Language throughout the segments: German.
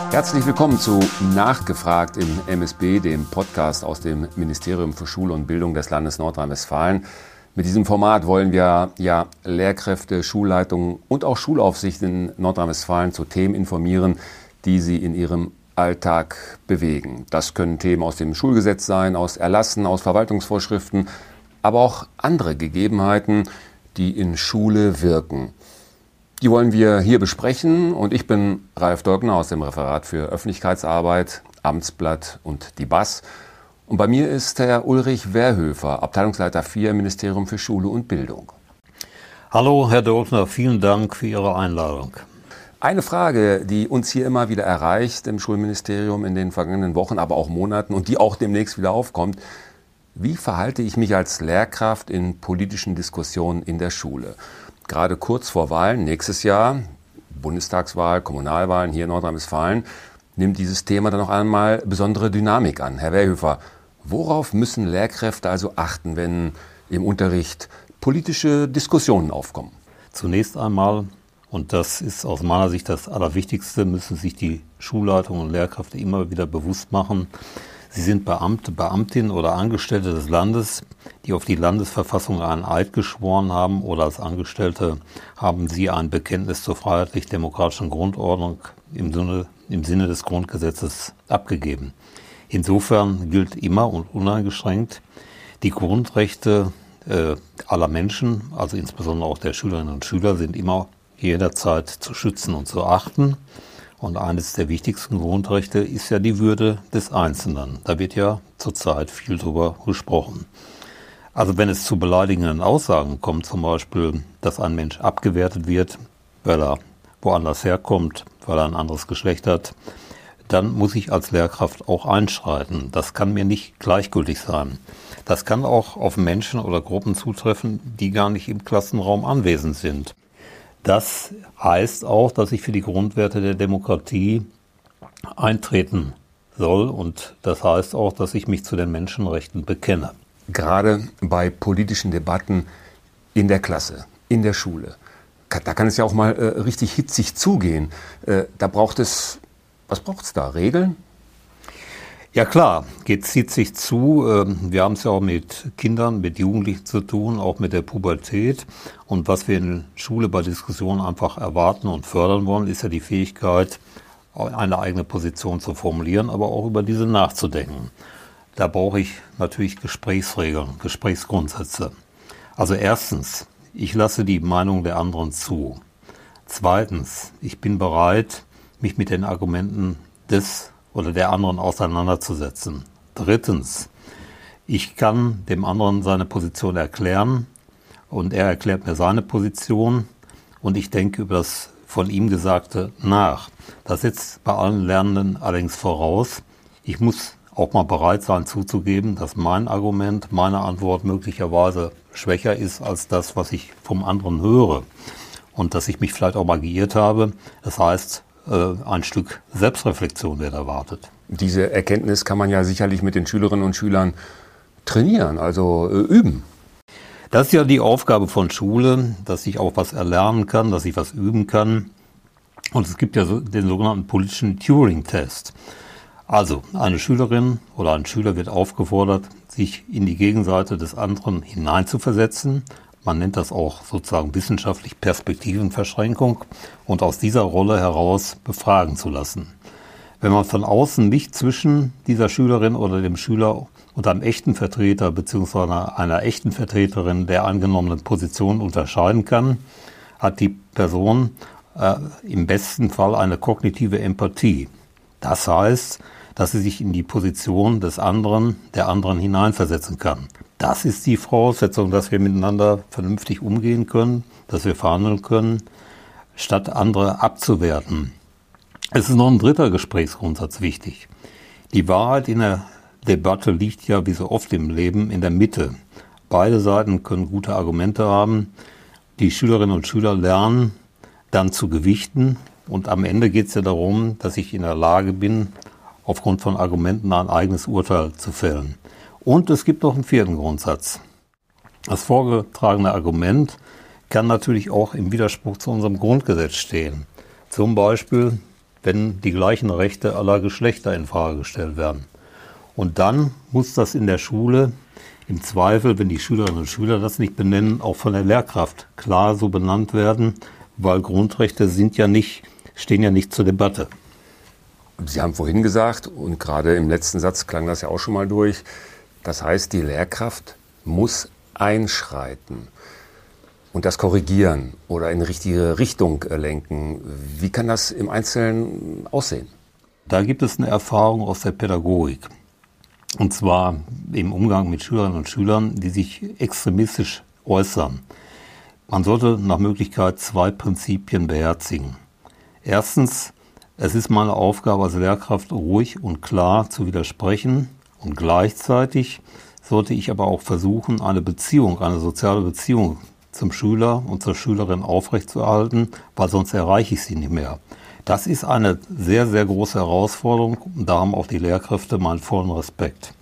Herzlich willkommen zu Nachgefragt im MSB, dem Podcast aus dem Ministerium für Schule und Bildung des Landes Nordrhein-Westfalen. Mit diesem Format wollen wir Lehrkräfte, Schulleitungen und auch Schulaufsicht in Nordrhein-Westfalen zu Themen informieren, die sie in ihrem Alltag bewegen. Das können Themen aus dem Schulgesetz sein, aus Erlassen, aus Verwaltungsvorschriften, aber auch andere Gegebenheiten, die in Schule wirken. Die wollen wir hier besprechen und ich bin Ralf Dolkner aus dem Referat für Öffentlichkeitsarbeit, Amtsblatt und die BAS. Und bei mir ist Herr Ulrich Werhöfer, Abteilungsleiter 4 im Ministerium für Schule und Bildung. Hallo Herr Dolkner, vielen Dank für Ihre Einladung. Eine Frage, die uns hier immer wieder erreicht im Schulministerium in den vergangenen Wochen, aber auch Monaten und die auch demnächst wieder aufkommt: Wie verhalte ich mich als Lehrkraft in politischen Diskussionen in der Schule? Gerade kurz vor Wahlen, nächstes Jahr, Bundestagswahl, Kommunalwahlen hier in Nordrhein-Westfalen, nimmt dieses Thema dann noch einmal besondere Dynamik an. Herr Werhöfer, worauf müssen Lehrkräfte also achten, wenn im Unterricht politische Diskussionen aufkommen? Zunächst einmal, und das ist aus meiner Sicht das Allerwichtigste, müssen sich die Schulleitungen und Lehrkräfte immer wieder bewusst machen: Sie sind Beamte, Beamtinnen oder Angestellte des Landes, die auf die Landesverfassung einen Eid geschworen haben, oder als Angestellte haben sie ein Bekenntnis zur freiheitlich-demokratischen Grundordnung im Sinne des Grundgesetzes abgegeben. Insofern gilt immer und uneingeschränkt: Die Grundrechte aller Menschen, also insbesondere auch der Schülerinnen und Schüler, sind immer jederzeit zu schützen und zu achten. Und eines der wichtigsten Grundrechte ist ja die Würde des Einzelnen. Da wird ja zurzeit viel drüber gesprochen. Also wenn es zu beleidigenden Aussagen kommt, zum Beispiel, dass ein Mensch abgewertet wird, weil er woanders herkommt, weil er ein anderes Geschlecht hat, dann muss ich als Lehrkraft auch einschreiten. Das kann mir nicht gleichgültig sein. Das kann auch auf Menschen oder Gruppen zutreffen, die gar nicht im Klassenraum anwesend sind. Das heißt auch, dass ich für die Grundwerte der Demokratie eintreten soll, und das heißt auch, dass ich mich zu den Menschenrechten bekenne. Gerade bei politischen Debatten in der Klasse, in der Schule, da kann es ja auch mal richtig hitzig zugehen. Was braucht es da? Regeln? Ja klar, zieht sich zu. Wir haben es ja auch mit Kindern, mit Jugendlichen zu tun, auch mit der Pubertät. Und was wir in der Schule bei Diskussionen einfach erwarten und fördern wollen, ist ja die Fähigkeit, eine eigene Position zu formulieren, aber auch über diese nachzudenken. Da brauche ich natürlich Gesprächsregeln, Gesprächsgrundsätze. Also erstens, ich lasse die Meinung der anderen zu. Zweitens, ich bin bereit, mich mit den Argumenten des oder der anderen auseinanderzusetzen. Drittens, ich kann dem anderen seine Position erklären und er erklärt mir seine Position und ich denke über das von ihm Gesagte nach. Das setzt bei allen Lernenden allerdings voraus: Ich muss auch mal bereit sein zuzugeben, dass mein Argument, meine Antwort möglicherweise schwächer ist als das, was ich vom anderen höre, und dass ich mich vielleicht auch mal geirrt habe. Das heißt, ein Stück Selbstreflexion wird erwartet. Diese Erkenntnis kann man ja sicherlich mit den Schülerinnen und Schülern trainieren, also üben. Das ist ja die Aufgabe von Schule, dass ich auch was erlernen kann, dass ich was üben kann. Und es gibt ja den sogenannten politischen Turing-Test. Also eine Schülerin oder ein Schüler wird aufgefordert, sich in die Gegenseite des anderen hineinzuversetzen. Man nennt das auch sozusagen wissenschaftlich Perspektivenverschränkung, und aus dieser Rolle heraus befragen zu lassen. Wenn man von außen nicht zwischen dieser Schülerin oder dem Schüler und einem echten Vertreter bzw. einer echten Vertreterin der angenommenen Position unterscheiden kann, hat die Person im besten Fall eine kognitive Empathie. Das heißt, dass sie sich in die Position des anderen, der anderen hineinversetzen kann. Das ist die Voraussetzung, dass wir miteinander vernünftig umgehen können, dass wir verhandeln können, statt andere abzuwerten. Es ist noch ein dritter Gesprächsgrundsatz wichtig. Die Wahrheit in der Debatte liegt ja, wie so oft im Leben, in der Mitte. Beide Seiten können gute Argumente haben. Die Schülerinnen und Schüler lernen dann zu gewichten, und am Ende geht es ja darum, dass ich in der Lage bin, aufgrund von Argumenten ein eigenes Urteil zu fällen. Und es gibt noch einen vierten Grundsatz. Das vorgetragene Argument kann natürlich auch im Widerspruch zu unserem Grundgesetz stehen. Zum Beispiel wenn die gleichen Rechte aller Geschlechter in Frage gestellt werden. Und dann muss das in der Schule im Zweifel, wenn die Schülerinnen und Schüler das nicht benennen, auch von der Lehrkraft klar so benannt werden, weil Grundrechte stehen ja nicht zur Debatte. Sie haben vorhin gesagt, und gerade im letzten Satz klang das ja auch schon mal durch, das heißt, die Lehrkraft muss einschreiten und das korrigieren oder in richtige Richtung lenken. Wie kann das im Einzelnen aussehen? Da gibt es eine Erfahrung aus der Pädagogik. Und zwar im Umgang mit Schülerinnen und Schülern, die sich extremistisch äußern. Man sollte nach Möglichkeit 2 Prinzipien beherzigen. Erstens, es ist meine Aufgabe als Lehrkraft, ruhig und klar zu widersprechen. Und gleichzeitig sollte ich aber auch versuchen, eine soziale Beziehung zum Schüler und zur Schülerin aufrechtzuerhalten, weil sonst erreiche ich sie nicht mehr. Das ist eine sehr, sehr große Herausforderung. Da haben auch die Lehrkräfte meinen vollen Respekt.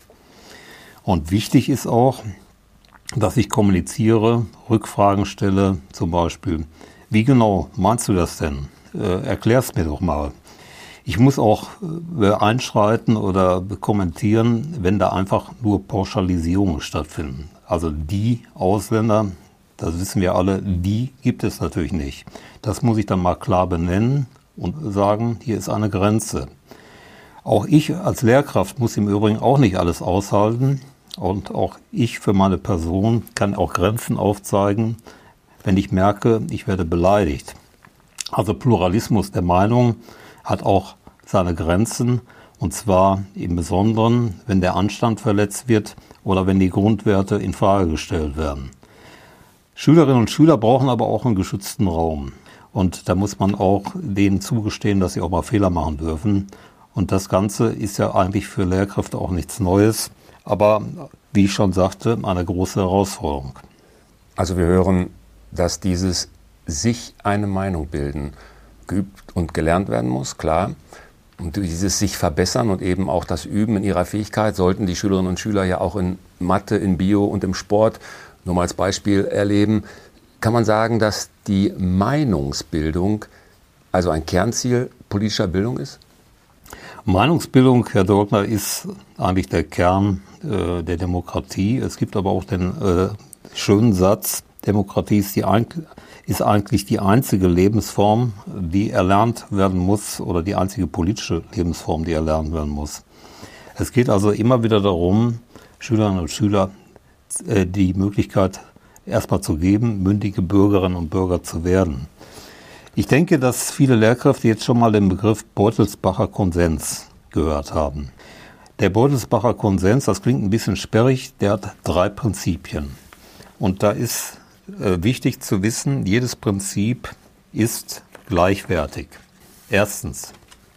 Und wichtig ist auch, dass ich kommuniziere, Rückfragen stelle, zum Beispiel, wie genau meinst du das denn? Erklär's mir doch mal. Ich muss auch einschreiten oder kommentieren, wenn da einfach nur Pauschalisierungen stattfinden. Also die Ausländer, das wissen wir alle, die gibt es natürlich nicht. Das muss ich dann mal klar benennen und sagen, hier ist eine Grenze. Auch ich als Lehrkraft muss im Übrigen auch nicht alles aushalten. Und auch ich für meine Person kann auch Grenzen aufzeigen, wenn ich merke, ich werde beleidigt. Also Pluralismus der Meinung hat auch seine Grenzen, und zwar im Besonderen, wenn der Anstand verletzt wird oder wenn die Grundwerte in Frage gestellt werden. Schülerinnen und Schüler brauchen aber auch einen geschützten Raum. Und da muss man auch denen zugestehen, dass sie auch mal Fehler machen dürfen. Und das Ganze ist ja eigentlich für Lehrkräfte auch nichts Neues, aber wie ich schon sagte, eine große Herausforderung. Also wir hören, dass dieses sich eine Meinung bilden geübt und gelernt werden muss, klar. Und dieses sich verbessern und eben auch das Üben in ihrer Fähigkeit sollten die Schülerinnen und Schüler ja auch in Mathe, in Bio und im Sport, nur mal als Beispiel, erleben. Kann man sagen, dass die Meinungsbildung also ein Kernziel politischer Bildung ist? Meinungsbildung, Herr Doltner, ist eigentlich der Kern der Demokratie. Es gibt aber auch den schönen Satz, Demokratie ist eigentlich die einzige Lebensform, die erlernt werden muss, oder die einzige politische Lebensform, die erlernt werden muss. Es geht also immer wieder darum, Schülerinnen und Schüler die Möglichkeit erstmal zu geben, mündige Bürgerinnen und Bürger zu werden. Ich denke, dass viele Lehrkräfte jetzt schon mal den Begriff Beutelsbacher Konsens gehört haben. Der Beutelsbacher Konsens, das klingt ein bisschen sperrig, der hat 3 Prinzipien. Und da ist wichtig zu wissen, jedes Prinzip ist gleichwertig. Erstens,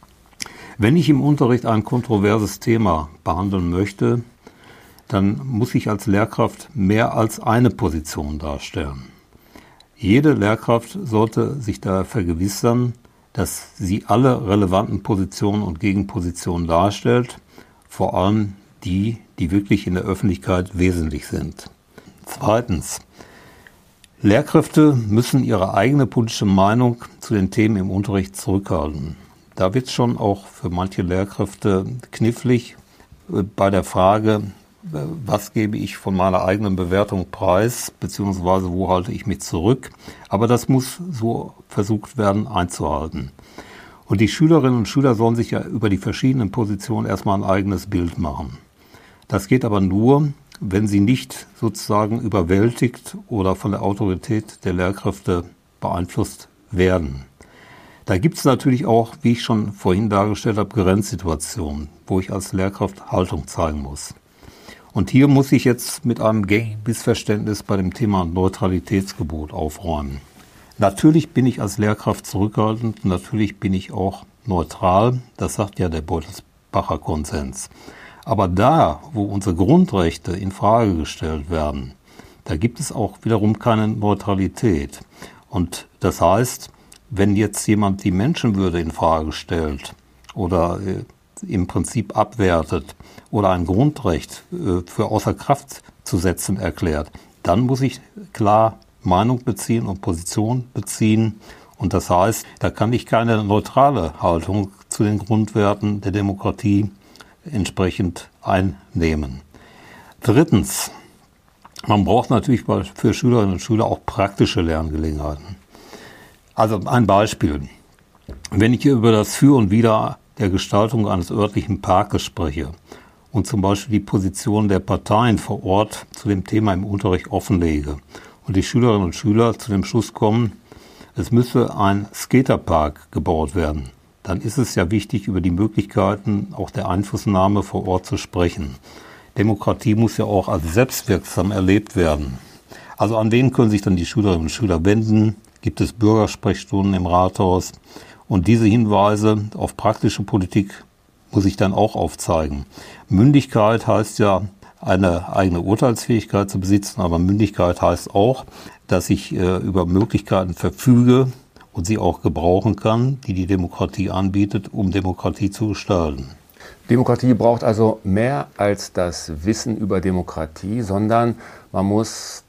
wenn ich im Unterricht ein kontroverses Thema behandeln möchte, dann muss ich als Lehrkraft mehr als eine Position darstellen. Jede Lehrkraft sollte sich da vergewissern, dass sie alle relevanten Positionen und Gegenpositionen darstellt, vor allem die wirklich in der Öffentlichkeit wesentlich sind. Zweitens, Lehrkräfte müssen ihre eigene politische Meinung zu den Themen im Unterricht zurückhalten. Da wird es schon auch für manche Lehrkräfte knifflig bei der Frage, was gebe ich von meiner eigenen Bewertung preis, beziehungsweise wo halte ich mich zurück. Aber das muss so versucht werden einzuhalten. Und die Schülerinnen und Schüler sollen sich ja über die verschiedenen Positionen erstmal ein eigenes Bild machen. Das geht aber nur, wenn sie nicht sozusagen überwältigt oder von der Autorität der Lehrkräfte beeinflusst werden. Da gibt es natürlich auch, wie ich schon vorhin dargestellt habe, Grenzsituationen, wo ich als Lehrkraft Haltung zeigen muss. Und hier muss ich jetzt mit einem gängigen Missverständnis bei dem Thema Neutralitätsgebot aufräumen. Natürlich bin ich als Lehrkraft zurückhaltend, natürlich bin ich auch neutral, das sagt ja der Beutelsbacher Konsens. Aber da, wo unsere Grundrechte in Frage gestellt werden, da gibt es auch wiederum keine Neutralität. Und das heißt, wenn jetzt jemand die Menschenwürde in Frage stellt oder im Prinzip abwertet oder ein Grundrecht für außer Kraft zu setzen erklärt, dann muss ich klar Meinung beziehen und Position beziehen Und das heißt, da kann ich keine neutrale Haltung zu den Grundwerten der Demokratie entsprechend einnehmen. Drittens, man braucht natürlich für Schülerinnen und Schüler auch praktische Lerngelegenheiten. Also ein Beispiel. Wenn ich über das Für und Wider der Gestaltung eines örtlichen Parkes spreche und zum Beispiel die Position der Parteien vor Ort zu dem Thema im Unterricht offenlege und die Schülerinnen und Schüler zu dem Schluss kommen, es müsse ein Skaterpark gebaut werden, dann ist es ja wichtig, über die Möglichkeiten auch der Einflussnahme vor Ort zu sprechen. Demokratie muss ja auch als selbstwirksam erlebt werden. Also an wen können sich dann die Schülerinnen und Schüler wenden? Gibt es Bürgersprechstunden im Rathaus? Und diese Hinweise auf praktische Politik muss ich dann auch aufzeigen. Mündigkeit heißt ja, eine eigene Urteilsfähigkeit zu besitzen, aber Mündigkeit heißt auch, dass ich über Möglichkeiten verfüge und sie auch gebrauchen kann, die die Demokratie anbietet, um Demokratie zu gestalten. Demokratie braucht also mehr als das Wissen über Demokratie, sondern man muss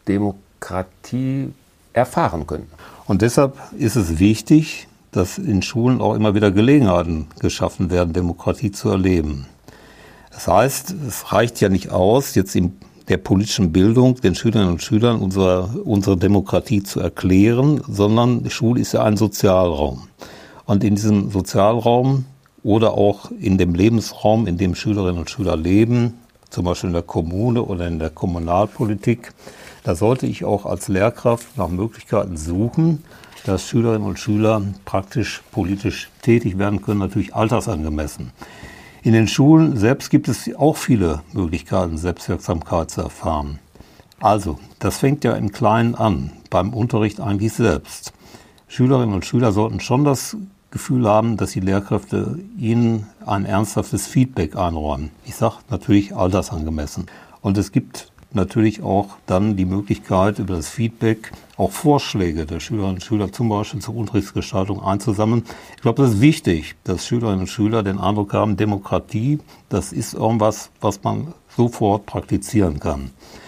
Demokratie erfahren können. Und deshalb ist es wichtig, dass in Schulen auch immer wieder Gelegenheiten geschaffen werden, Demokratie zu erleben. Das heißt, es reicht ja nicht aus, jetzt in der politischen Bildung den Schülerinnen und Schülern unsere Demokratie zu erklären, sondern die Schule ist ja ein Sozialraum. Und in diesem Sozialraum oder auch in dem Lebensraum, in dem Schülerinnen und Schüler leben, zum Beispiel in der Kommune oder in der Kommunalpolitik, da sollte ich auch als Lehrkraft nach Möglichkeiten suchen, dass Schülerinnen und Schüler praktisch politisch tätig werden können, natürlich altersangemessen. In den Schulen selbst gibt es auch viele Möglichkeiten, Selbstwirksamkeit zu erfahren. Also, das fängt ja im Kleinen an, beim Unterricht eigentlich selbst. Schülerinnen und Schüler sollten schon das Gefühl haben, dass die Lehrkräfte ihnen ein ernsthaftes Feedback einräumen. Ich sage natürlich altersangemessen. Und es gibt natürlich auch dann die Möglichkeit, über das Feedback auch Vorschläge der Schülerinnen und Schüler zum Beispiel zur Unterrichtsgestaltung einzusammeln. Ich glaube, das ist wichtig, dass Schülerinnen und Schüler den Eindruck haben, Demokratie, das ist irgendwas, was man sofort praktizieren kann.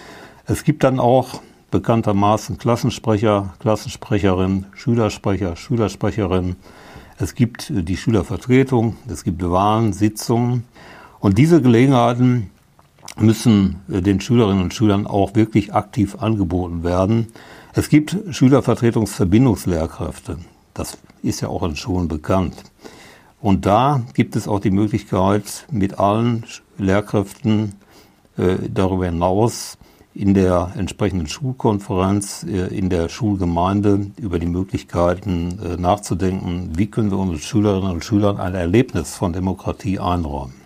Es gibt dann auch bekanntermaßen Klassensprecher, Klassensprecherin, Schülersprecher, Schülersprecherin. Es gibt die Schülervertretung, es gibt Wahlen, Sitzungen. Und diese Gelegenheiten müssen den Schülerinnen und Schülern auch wirklich aktiv angeboten werden. Es gibt Schülervertretungsverbindungslehrkräfte. Das ist ja auch in Schulen bekannt. Und da gibt es auch die Möglichkeit, mit allen Lehrkräften darüber hinaus in der entsprechenden Schulkonferenz, in der Schulgemeinde über die Möglichkeiten nachzudenken, wie können wir unseren Schülerinnen und Schülern ein Erlebnis von Demokratie einräumen.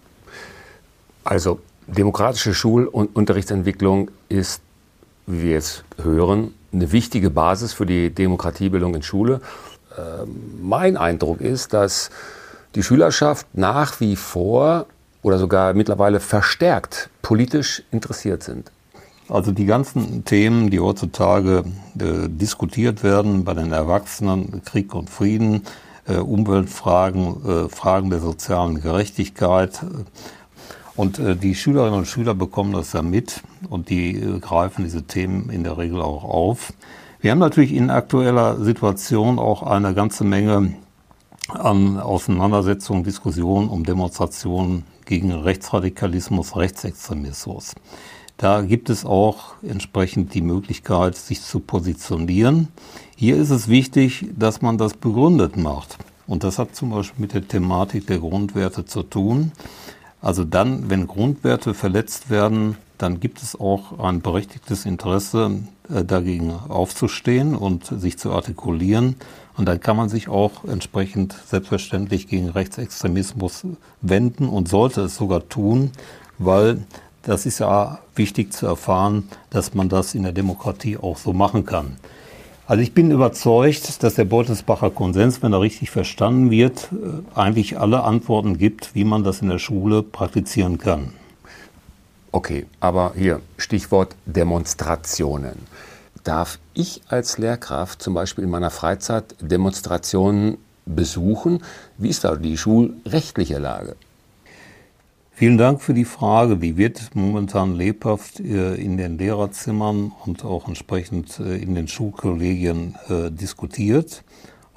Also demokratische Schul- und Unterrichtsentwicklung ist, wie wir jetzt hören, eine wichtige Basis für die Demokratiebildung in Schule. Mein Eindruck ist, dass die Schülerschaft nach wie vor oder sogar mittlerweile verstärkt politisch interessiert sind. Also die ganzen Themen, die heutzutage diskutiert werden bei den Erwachsenen, Krieg und Frieden, Umweltfragen, Fragen der sozialen Gerechtigkeit. Und die Schülerinnen und Schüler bekommen das ja mit und die greifen diese Themen in der Regel auch auf. Wir haben natürlich in aktueller Situation auch eine ganze Menge an Auseinandersetzungen, Diskussionen um Demonstrationen gegen Rechtsradikalismus, Rechtsextremismus. Da gibt es auch entsprechend die Möglichkeit, sich zu positionieren. Hier ist es wichtig, dass man das begründet macht. Und das hat zum Beispiel mit der Thematik der Grundwerte zu tun. Also dann, wenn Grundwerte verletzt werden, dann gibt es auch ein berechtigtes Interesse, dagegen aufzustehen und sich zu artikulieren. Und dann kann man sich auch entsprechend selbstverständlich gegen Rechtsextremismus wenden und sollte es sogar tun, weil das ist ja wichtig zu erfahren, dass man das in der Demokratie auch so machen kann. Also ich bin überzeugt, dass der Beutelsbacher Konsens, wenn er richtig verstanden wird, eigentlich alle Antworten gibt, wie man das in der Schule praktizieren kann. Okay, aber hier Stichwort Demonstrationen. Darf ich als Lehrkraft zum Beispiel in meiner Freizeit Demonstrationen besuchen? Wie ist da die schulrechtliche Lage? Vielen Dank für die Frage. Die wird momentan lebhaft in den Lehrerzimmern und auch entsprechend in den Schulkollegien diskutiert.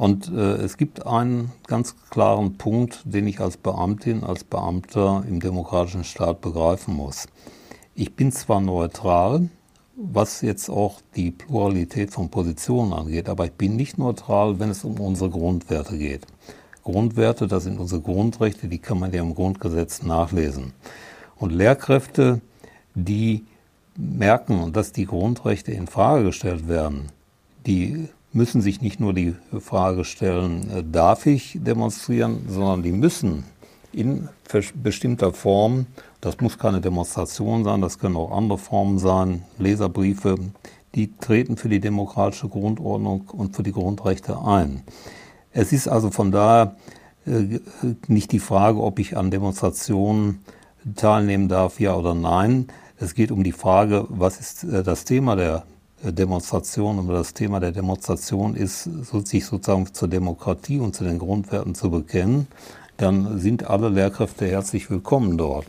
Und es gibt einen ganz klaren Punkt, den ich als Beamtin, als Beamter im demokratischen Staat begreifen muss. Ich bin zwar neutral, was jetzt auch die Pluralität von Positionen angeht, aber ich bin nicht neutral, wenn es um unsere Grundwerte geht. Grundwerte, das sind unsere Grundrechte, die kann man ja im Grundgesetz nachlesen. Und Lehrkräfte, die merken, dass die Grundrechte in Frage gestellt werden, die müssen sich nicht nur die Frage stellen, darf ich demonstrieren, sondern die müssen in bestimmter Form, das muss keine Demonstration sein, das können auch andere Formen sein, Leserbriefe, die treten für die demokratische Grundordnung und für die Grundrechte ein. Es ist also von daher nicht die Frage, ob ich an Demonstrationen teilnehmen darf, ja oder nein. Es geht um die Frage, was ist das Thema der Demonstration, und das Thema der Demonstration ist, sich sozusagen zur Demokratie und zu den Grundwerten zu bekennen, dann sind alle Lehrkräfte herzlich willkommen dort.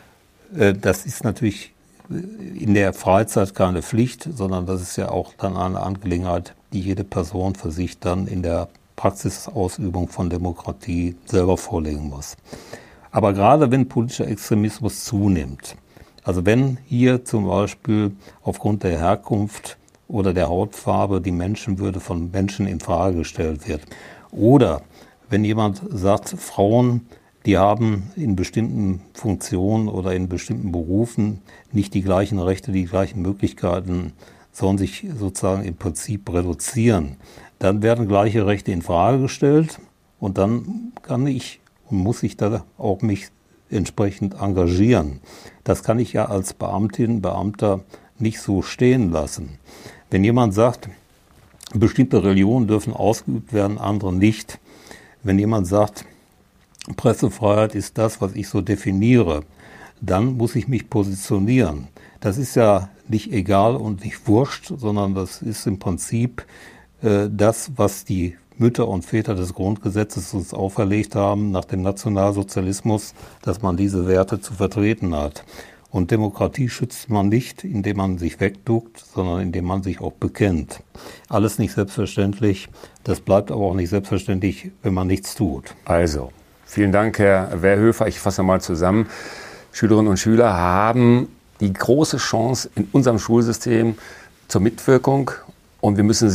Das ist natürlich in der Freizeit keine Pflicht, sondern das ist ja auch dann eine Angelegenheit, die jede Person für sich dann in der Praxisausübung von Demokratie selber vorlegen muss. Aber gerade wenn politischer Extremismus zunimmt, also wenn hier zum Beispiel aufgrund der Herkunft oder der Hautfarbe die Menschenwürde von Menschen in Frage gestellt wird. Oder wenn jemand sagt, Frauen, die haben in bestimmten Funktionen oder in bestimmten Berufen nicht die gleichen Rechte, die gleichen Möglichkeiten, sollen sich sozusagen im Prinzip reduzieren. Dann werden gleiche Rechte in Frage gestellt und dann kann ich und muss ich da auch mich entsprechend engagieren. Das kann ich ja als Beamtin, Beamter nicht so stehen lassen. Wenn jemand sagt, bestimmte Religionen dürfen ausgeübt werden, andere nicht. Wenn jemand sagt, Pressefreiheit ist das, was ich so definiere, dann muss ich mich positionieren. Das ist ja nicht egal und nicht wurscht, sondern das ist im Prinzip das, was die Mütter und Väter des Grundgesetzes uns auferlegt haben, nach dem Nationalsozialismus, dass man diese Werte zu vertreten hat. Und Demokratie schützt man nicht, indem man sich wegduckt, sondern indem man sich auch bekennt. Alles nicht selbstverständlich, das bleibt aber auch nicht selbstverständlich, wenn man nichts tut. Also, vielen Dank, Herr Werhöfer. Ich fasse mal zusammen. Schülerinnen und Schüler haben die große Chance in unserem Schulsystem zur Mitwirkung. Und wir müssen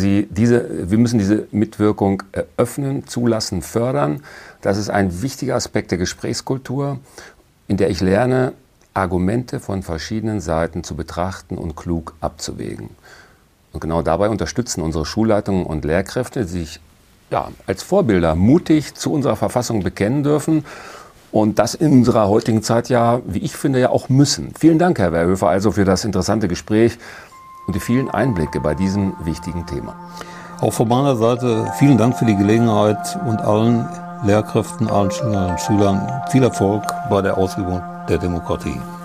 diese Mitwirkung eröffnen, zulassen, fördern. Das ist ein wichtiger Aspekt der Gesprächskultur, in der ich lerne, Argumente von verschiedenen Seiten zu betrachten und klug abzuwägen. Und genau dabei unterstützen unsere Schulleitungen und Lehrkräfte, die sich als Vorbilder mutig zu unserer Verfassung bekennen dürfen und das in unserer heutigen Zeit wie ich finde, auch müssen. Vielen Dank, Herr Werhöfer, also für das interessante Gespräch und die vielen Einblicke bei diesem wichtigen Thema. Auch von meiner Seite vielen Dank für die Gelegenheit und allen Lehrkräften, allen Schülerinnen und Schülern viel Erfolg bei der Ausübung der Demokratie.